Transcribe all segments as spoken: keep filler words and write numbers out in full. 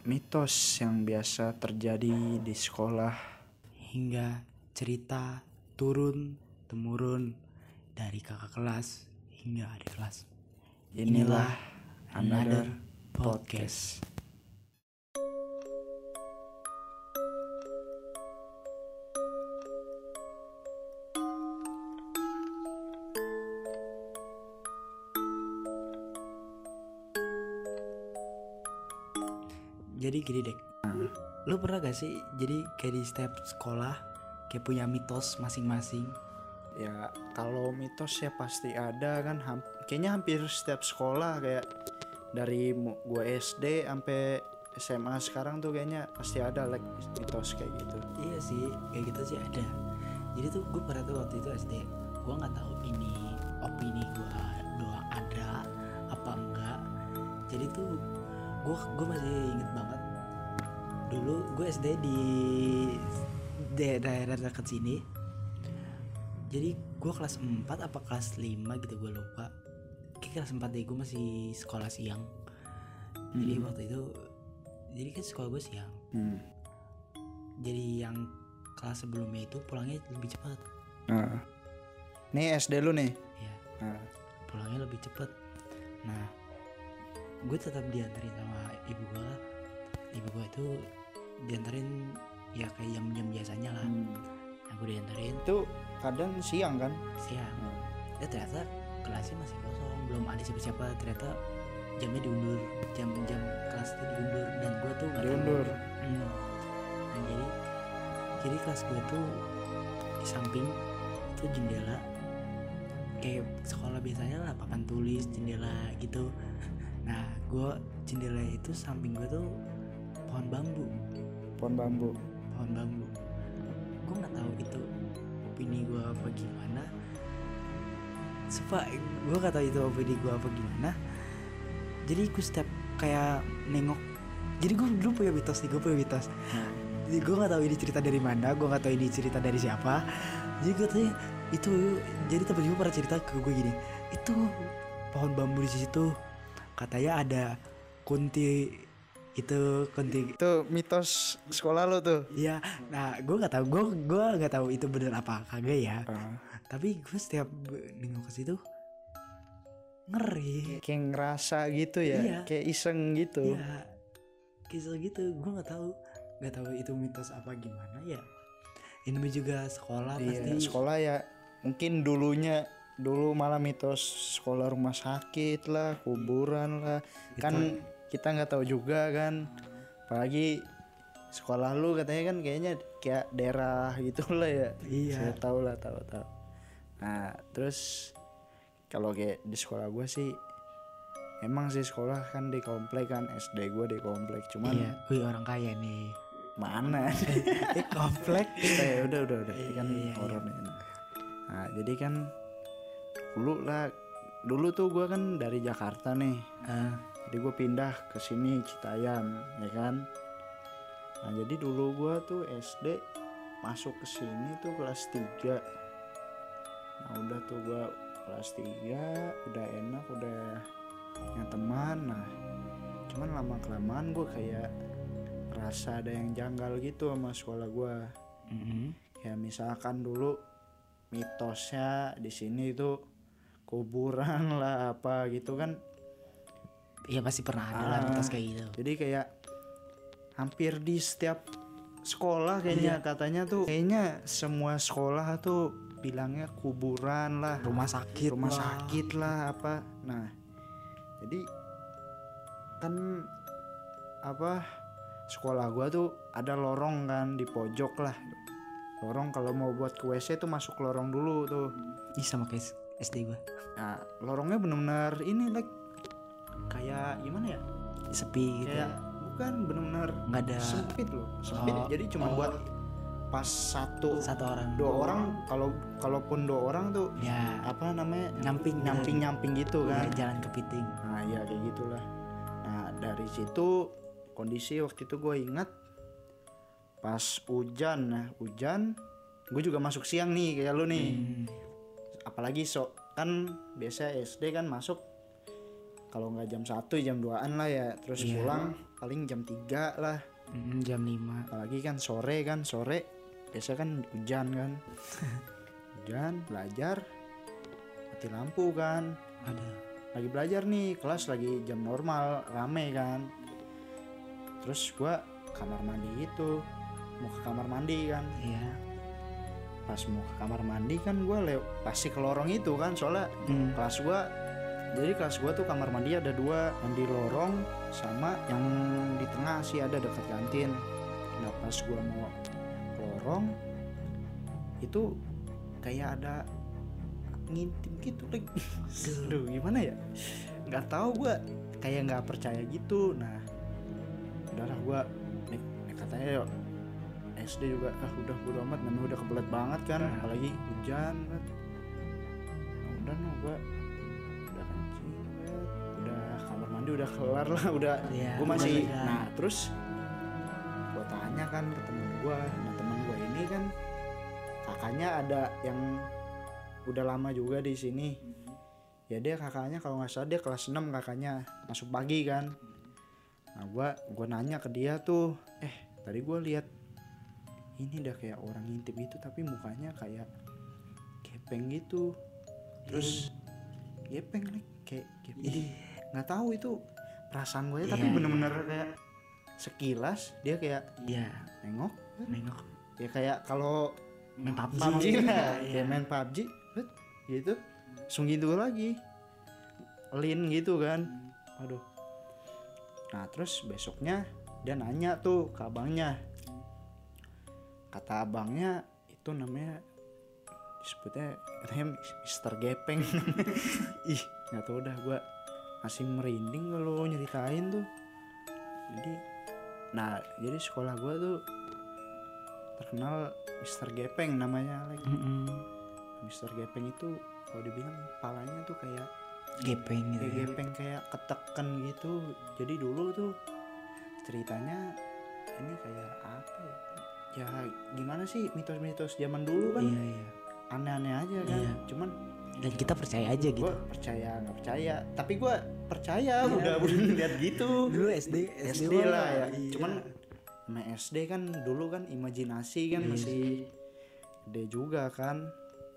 mitos yang biasa terjadi di sekolah hingga cerita turun temurun dari kakak kelas hingga adik kelas. Inilah Another Podcast. Jadi gini dek, lu pernah gak sih jadi kayak di setiap sekolah kayak punya mitos masing-masing? Ya kalau mitos ya pasti ada kan, ham- kayaknya hampir setiap sekolah, kayak dari mu- gua S D sampai S M A sekarang tuh kayaknya pasti ada like mitos kayak gitu. Iya sih, kayak gitu sih ada. Jadi tuh gue pernah tuh waktu itu S D, gue nggak tahu ini opini gue doang ada apa enggak. Jadi tuh gue gue masih inget banget dulu gue S D di da- daerah dekat sini. Jadi gue kelas empat apa kelas lima gitu gue lupa. Kayak kelas empat deh, gue masih sekolah siang. Jadi Hmm. waktu itu jadi kan sekolah gue siang. Hmm. Jadi yang kelas sebelumnya itu pulangnya lebih cepat. Nah, nih S D lu nih. Ya, Nah, pulangnya lebih cepat. Nah, gue tetap diantarin sama ibu gue. Ibu gue itu diantarin ya kayak jam-jam biasanya lah. hmm. Nah, gue diantarin Itu kadang siang kan? siang. Hmm. Ya ternyata kelasnya masih kosong, belum ada siapa-siapa. Ternyata jamnya diundur, jam-jam kelas itu diundur dan gue tuh nggak tahu. Diundur. Hmm. Nah, jadi jadi kelas gue tuh di samping itu jendela kayak sekolah biasanya lah, papan tulis, jendela gitu. Nah, gue jendela itu samping gue tuh pohon bambu, Pohon bambu. pohon bambu. Gue nggak tahu itu opini gue apa gimana. Sumpah, gue nggak tahu itu opini gue apa gimana. Jadi gue setiap kayak nengok. Jadi gue dulu punya mitos nih, gue punya mitos. Jadi gue nggak tahu ini cerita dari mana, gue nggak tahu ini cerita dari siapa. Jadi gue tanya itu, jadi temen gue pernah cerita ke gue gini, itu pohon bambu di situ katanya ada kunti, itu kunti. Itu mitos sekolah lo tuh. Iya, nah gue nggak tahu, gue gue nggak tahu itu bener apa kagak ya. Ah. Tapi gue setiap nengok ke situ ngeri. Kayak ngerasa gitu ya, Iya. kayak iseng gitu. Iya, kisah gitu. Gue nggak tahu, nggak tahu itu mitos apa gimana ya. Ini juga sekolah Iya, pasti. sekolah ya mungkin dulunya dulu malah mitos sekolah rumah sakit lah, kuburan lah. Kan kita nggak tahu juga kan. Apalagi sekolah lu katanya kan kayaknya kayak daerah gitu lah ya. Iya. Saya tahu lah, tahu tahu. Nah, terus kalau kayak di sekolah gue sih emang sih sekolah kan di komplek kan, S D gue di komplek. Cuman Iya, wih orang kaya nih. mana? Eh komplek. Eh udah udah udah Iya, kan iya, iya. horor nih. Nah, jadi kan dulu lah, dulu tuh gue kan dari Jakarta nih. Ah, Jadi gue pindah ke sini Citayam, ya kan. Nah, jadi dulu gue tuh S D masuk ke sini tuh kelas tiga. Nah, udah tuh gue kelas tiga, udah enak, udah punya teman. Nah, cuman lama kelamaan gue kayak rasa ada yang janggal gitu sama sekolah gue. mm-mm. Ya misalkan dulu mitosnya di sini itu kuburan lah apa gitu kan. Iya pasti pernah ada lah Ah. mitos kayak gitu. Jadi kayak hampir di setiap sekolah kayaknya katanya tuh, kayaknya semua sekolah tuh bilangnya kuburan lah, Rumah sakit, rumah lah. sakit lah apa. Nah, jadi kan apa, sekolah gua tuh ada lorong kan di pojok lah. Lorong kalau mau buat ke W C tuh masuk lorong dulu tuh. Ih sama kayak S D gue. Nah, lorongnya bener-bener ini like kayak gimana ya? Sepi gitu. Kayak bukan bener-bener Nggak ada sempit loh, sempit. Oh, Jadi cuma oh. buat pas satu, satu orang. dua orang, kalau kalaupun dua orang tuh Ya, apa namanya, nyamping nyamping nyamping gitu ya, kan. jalan kepiting. Nah ya kayak gitulah. Nah dari situ kondisi waktu itu gue ingat pas hujan. Nah hujan gue juga masuk siang nih kayak lu nih. Hmm. Apalagi so kan biasa S D kan masuk kalau nggak jam satu jam duaan lah ya, terus Iya. pulang paling jam tiga lah. Mm, jam lima. Apalagi kan sore kan sore biasa kan hujan kan. Hujan belajar mati lampu kan, Ada. lagi belajar nih kelas lagi jam normal rame kan, terus gua kamar mandi gitu, mau ke kamar mandi kan. Iya. Pas mau ke kamar mandi kan gua lew pasti ke lorong itu kan, soalnya Hmm. kelas gua, jadi kelas gua tuh kamar mandi ada dua, yang di lorong sama yang di tengah sih ada dekat kantin. Nah pas gua mau ke lorong itu kayak ada ngintip gitu like. Aduh gimana ya, nggak tahu gua kayak nggak percaya gitu. Nah udahlah gua nih, nih katanya yuk S D juga ah udah bodo amat, namanya udah kebelet banget kan, Nah. apalagi hujan kan. Nah, udah no gua udah kencing bet, udah kamar mandi udah kelar lah udah. Iya, Gua masih kan. nah terus gua tanya kan ke temen gua, nah temen gua ini kan kakaknya ada yang udah lama juga di sini ya, dia kakaknya kalau nggak salah dia kelas enam, kakaknya masuk pagi kan. Nah gua gua nanya ke dia tuh, eh tadi gua lihat ini udah kayak orang ngintip gitu tapi mukanya kayak gepeng gitu, terus gepeng nih kayak gepeng. Ih. Nggak tahu itu perasaan gue ya, tapi Iya, bener-bener kayak sekilas dia kayak Iya. nengok Nengok. ya kayak kalau Main P U B G. P U B G lah, Iya. kayak main P U B G bet, gitu langsung gitu lagi lin gitu kan. Aduh. Nah terus besoknya dia nanya tuh ke abangnya, kata abangnya itu namanya disebutnya katanya Mister Gepeng. Ih nggak tahu dah, gue masih merinding kalau nyeritain tuh. Jadi nah jadi sekolah gue tuh terkenal Mister Gepeng namanya like. Mm-mm. Mister Gepeng itu kalau dibilang palanya tuh kayak Gepeng gitu. kayak ya. gepeng kayak keteken gitu. Jadi dulu tuh ceritanya ini kayak apa ya? Ya gimana sih mitos-mitos zaman dulu kan Iya, iya. aneh-aneh aja kan. Iya. Cuman Dan kita percaya aja gitu. gue percaya nggak percaya, tapi gue percaya Iya. udah udah lihat gitu. Dulu S D S D lah ya. Iya. Cuman sama S D kan dulu kan imajinasi kan Iya. masih gede juga kan.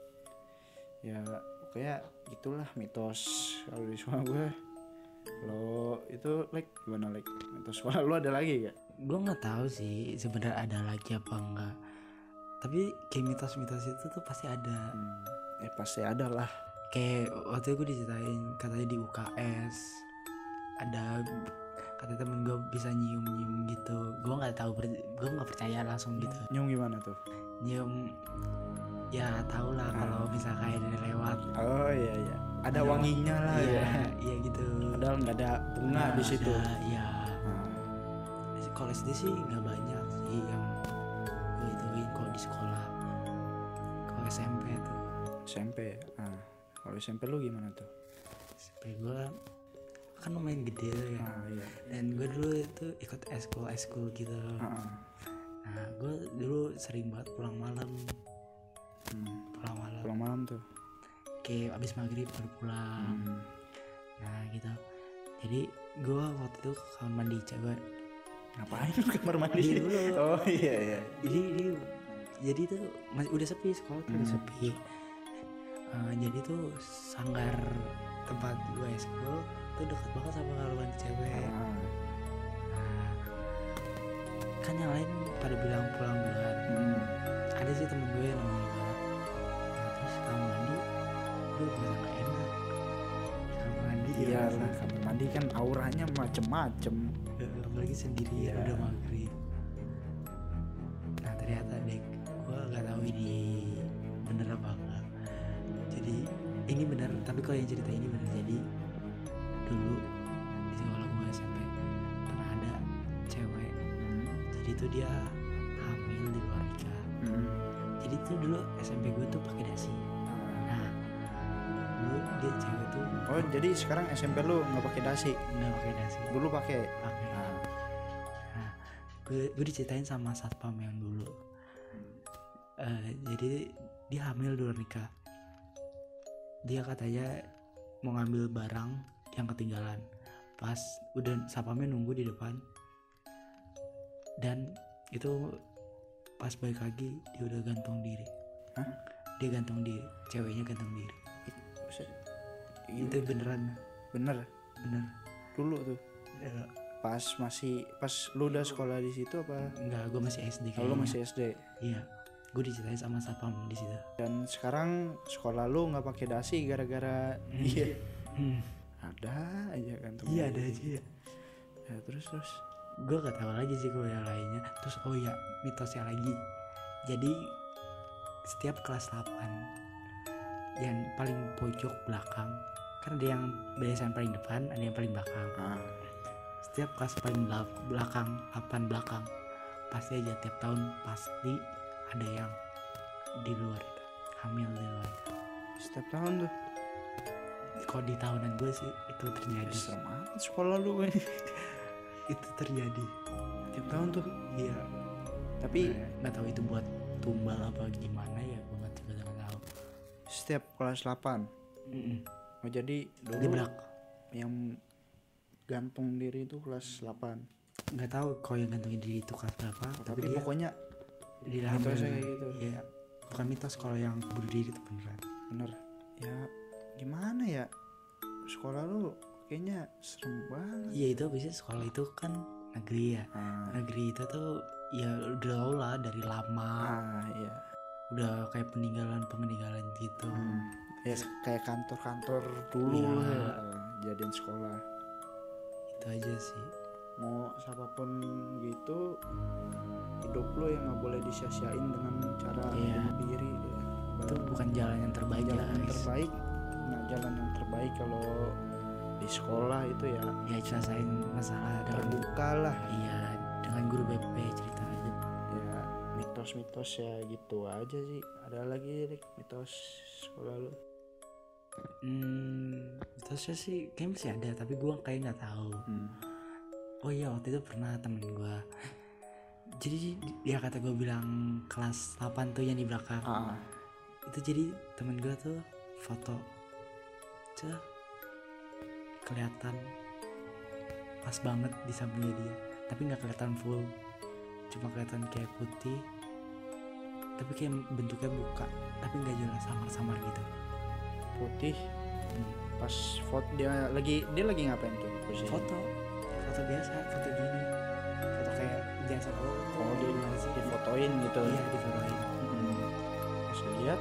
Ya kayak itulah mitos kalau di sekolah gue. Kalau itu like gimana like mitos sekolah lu ada lagi gak? Gue nggak tahu sih sebenarnya ada lagi apa enggak. Tapi kayak mitos-mitos itu tuh pasti ada. Hmm, ya pasti ada lah. Kayak waktu itu gue diceritain katanya di U K S ada kata temen gue bisa nyium-nyium gitu. Gue nggak tahu, gue nggak percaya langsung gitu. Nyium gimana tuh? Nyium ya tau lah kalau misalnya kayak dari lewat. Oh iya iya. Ada Ada wanginya lah Iya, ya. iya gitu. Padahal nggak ada bunga Nah, di situ. ada, Iya. Nah, Kalau S D sih nggak banyak sih yang gue ituin kalau di sekolah. Kalau S M P tuh, S M P. Nah, kalau S M P lu gimana tuh? S M P gue kan lumayan gede tuh ya. Nah, iya. Dan gue dulu itu ikut eskul eskul gitu. Heeh. Nah gue dulu sering banget pulang malam, Hmm. pulang malam. Pulang malam tuh. Kayak abis maghrib baru pulang. Hmm. Nah gitu. Jadi gue waktu itu ke kamar mandi cewek. Ngapain lu kamar mandi? Mandi dulu. Oh iya iya. Jadi jadi jadi tuh masih udah sepi, sekolah tuh udah Hmm. sepi. Eh, jadi tuh sanggar tempat gue eskul tuh dekat banget sama kamar mandi cewek. Ah. Nah, kan yang lain pada bilang pulang duluan. Hmm. Ada sih temen gue yang namanya Bella. Nah terus kamar mandi gue merasa gak enak di kamar mandi. Iya ya. lah, kamar mandi kan auranya macem-macem. Eh, apalagi sendirian Iya. udah maghrib. Nah ternyata dek gue gak tahu ini bener apa enggak. Jadi ini bener, tapi kalau yang cerita ini bener. Jadi dulu di sekolah gue S M P pernah ada cewek. Hmm. Jadi tuh dia hamil di luar nikah. Hmm. Jadi tuh dulu S M P gue tuh pakai dasi. Nah dulu dia cewek tuh Oh jadi sekarang S M P lu nggak pakai dasi? nggak pakai dasi, Dulu pakai. pakai. Nah. Nah gue gue diceritain sama satpam yang dulu. Eh, jadi dia hamil di luar nikah. Dia katanya mau ngambil barang di yang ketinggalan. Pas udah sapamnya nunggu di depan, dan itu pas balik lagi dia udah gantung diri. Hah? Dia gantung diri, ceweknya gantung diri. Buset. Itu beneran, Bener bener. dulu tuh Ya, pas masih pas lu udah sekolah di situ apa? enggak, gue masih S D kayaknya. Kalau lu masih S D. Iya, gue diceritain sama sapam di situ. Dan sekarang sekolah lu nggak pakai dasi gara-gara iya Hmm. ada aja kan tuh. Iya ada aja ya. Ya, terus terus Gue gak tahu lagi sih kalau yang lainnya. Terus oh ya, mitosnya lagi. Jadi setiap kelas delapan yang paling pojok belakang, kan ada yang biasanya paling depan, ada yang paling belakang. nah, Setiap kelas paling belak- belakang, delapan belakang, pasti aja tiap tahun pasti ada yang di luar itu, hamil di luar itu. setiap tahun tuh Kalau di tahunan gue sih itu terjadi. serem amat sekolah lu ini. Itu terjadi. Tiap tahun tuh. Iya. Tapi Nggak tahu itu buat tumbal apa gimana ya, gue nggak juga nggak tahu. setiap kelas delapan. Mm-mm. Oh, jadi Di dulu belak yang gantung diri itu kelas delapan. nggak tahu kalau yang gantungin diri itu kelas berapa, Tapi, tapi, dia pokoknya di dalam mitosnya kayak gitu. Iya, bukan mitos kalau yang bunuh diri itu beneran. Bener. Ya gimana ya? Sekolah lu kayaknya serem banget. Iya, itu bisa sekolah itu kan negeri ya. Ah, Negeri itu tuh ya udah tau lah dari lama, ah iya. udah kayak peninggalan peninggalan gitu. Hmm. Ya kayak kantor-kantor dulu Iya. lah ya, jadiin sekolah. Itu aja sih. Mau siapapun gitu, hidup lo yang nggak boleh disia-siain dengan cara Iya. bunuh diri. Itu bukan jalan yang terbaik jalan yang guys. terbaik. Nah, jalan yang terbaik kalau di sekolah itu ya Ya ceritain masalah dengan terbuka lah. iya dengan guru B P cerita aja. Ya mitos-mitos ya gitu aja sih. Ada lagi Rik, mitos sekolah lo? Hmm, terusnya sih kayaknya masih ada tapi gue kayak nggak tahu. Hmm. Oh iya, waktu itu pernah temen gue, jadi dia kata gue bilang kelas delapan tuh yang di belakang. Ah, Itu jadi temen gue tuh foto cah kelihatan pas banget di sampingnya dia, tapi nggak kelihatan full, cuma kelihatan kayak putih, tapi kayak bentuknya buka, tapi nggak jelas, samar-samar gitu. putih. Hmm. Pas foto dia lagi dia lagi ngapain tuh? Posisi? Foto, foto biasa, foto gini, foto kayak biasa. Oh, di difotoin gitu. Iya, difotoin. Hmm. Pas lihat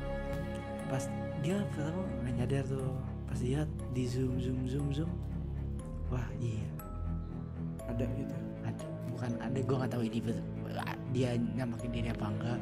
Pas dia pertama nggak nyadar tuh, pas lihat di zoom zoom zoom zoom, wah iya ada gitu. ada, bukan ada, gue nggak tahu ini betul dia nyamakin diri apa enggak,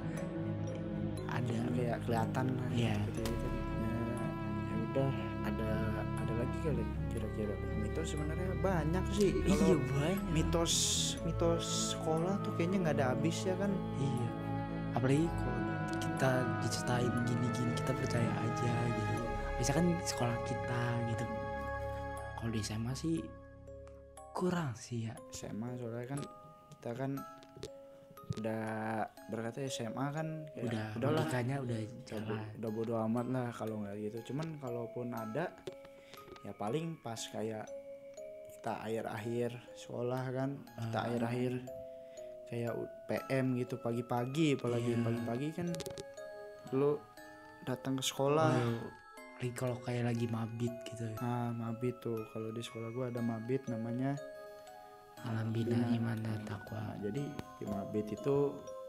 ada. Kayak kelihatan lah Iya. gitu gitu. Ya, ya udah ada ada lagi kali kira-kira mitos sebenarnya banyak sih. Iya Kalau banyak. mitos mitos sekolah tuh kayaknya nggak ada habis ya kan. Iya, apalagi kalau kita diceritain gini-gini kita percaya aja gitu. Misalkan sekolah kita gitu, kalau di S M A sih kurang sih ya. S M A soalnya kan kita kan udah berkata S M A kan kayak Udah udahlah logikanya udah udah, jalan. udah bodo amat lah kalau nggak gitu. Cuman kalaupun ada ya paling pas kayak kita akhir-akhir sekolah kan, kita Ah. akhir-akhir kayak U- P M gitu pagi-pagi, apalagi Iya. pagi-pagi kan lu datang ke sekolah. Lagi kalau kayak lagi mabit gitu, Nah, mabit tuh. Kalau di sekolah gua ada mabit namanya. alam bina Bina. iman dan takwa. Nah, jadi di mabit itu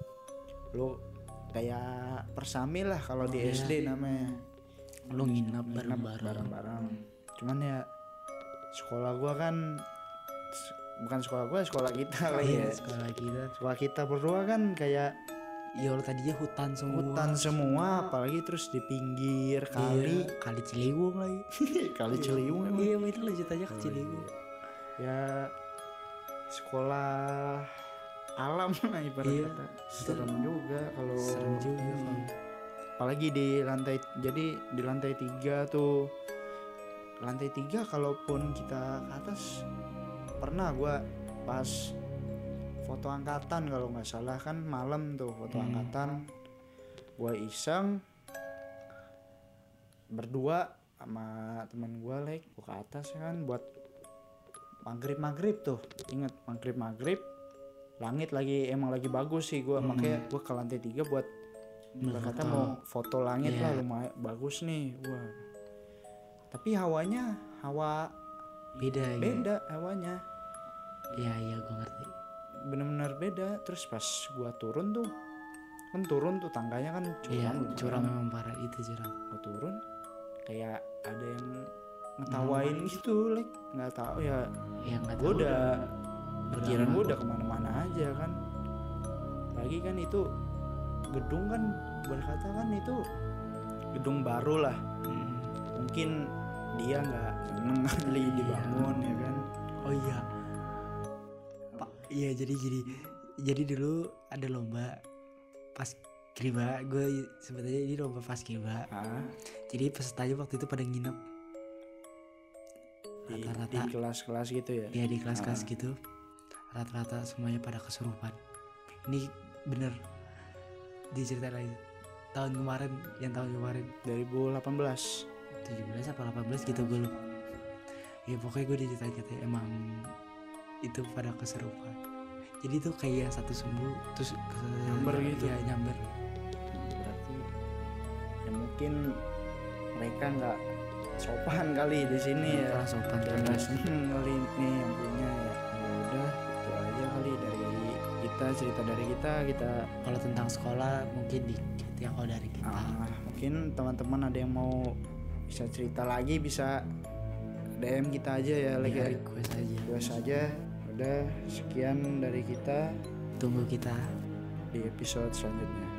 lu kayak persami lah kalau di Iya. S D namanya. Lu nginep Nginep bareng-bareng. bareng-bareng. Cuman ya sekolah gua kan s- bukan sekolah gua, sekolah kita lagi Iya, ya. sekolah kita. Sekolah kita berdua kan kayak Ya Allah, tadinya hutan semua. hutan semua, apalagi terus di pinggir kali, Iya, kali Ciliwung lagi. kali Ciliwung emang. Iya, itu lanjut aja ke Oh, Ciliwung. Ya sekolah alam lah ibarat Iya. kata. Serem juga kalau Serem juga ini. kalau- Apalagi di lantai, jadi di lantai tiga tuh, lantai tiga kalaupun kita ke atas, pernah gua pas foto angkatan kalau nggak salah kan malam tuh foto Hmm. angkatan, gua iseng berdua sama teman gue like gue ke atas kan buat maghrib maghrib tuh, inget maghrib maghrib langit lagi emang lagi bagus sih gue, hmm. makanya gue ke lantai tiga buat berkata mau foto langit yeah. lah lumayan bagus nih, wah. Tapi hawanya hawa beda, beda ya? Hawanya. Iya iya gue ngerti. Bener-bener beda. Terus pas gue turun tuh, kan turun tuh tangganya kan curam. Iya curam memang parah itu curam. Gue turun, kayak ada yang ngetawain hmm. gitu, like nggak tahu ya. Ya nggak tahu. Gue udah pikiran gue udah kemana-mana aja kan. Lagi kan itu gedung kan berkata kan itu gedung baru lah. Hmm. Mungkin dia nggak seneng kali dibangun ya kan. Oh iya Pak, iya jadi jadi jadi dulu ada lomba pas Paskibra, gue sebetulnya ini lomba Paskibra. Jadi pesertanya waktu itu pada nginep di, rata-rata di kelas-kelas gitu ya. Iya di kelas-kelas ah. gitu. Rata-rata semuanya pada kesurupan. Ini bener diceritain lagi. Tahun kemarin, yang tahun kemarin dua ribu delapan belas tujuh belas apa delapan belas gitu gue lupa. Ya pokoknya gue diceritain katanya emang itu pada kesurupan. Jadi tuh kayak satu sembuh terus ke, nyamber gitu. Ya nyamber. Berarti ya mungkin mereka nggak sopan kali di sini ya. Nggak sopan nggak seneng kali ini yang punya ya. Ya udah itu aja kali dari kita, cerita dari kita. Kita kalau tentang sekolah mungkin dikit ya kalau dari kita. Ah, mungkin teman-teman ada yang mau bisa cerita lagi bisa D M kita aja ya, lagi ya, request aja. Request aja. Udah sekian dari kita. Tunggu kita di episode selanjutnya.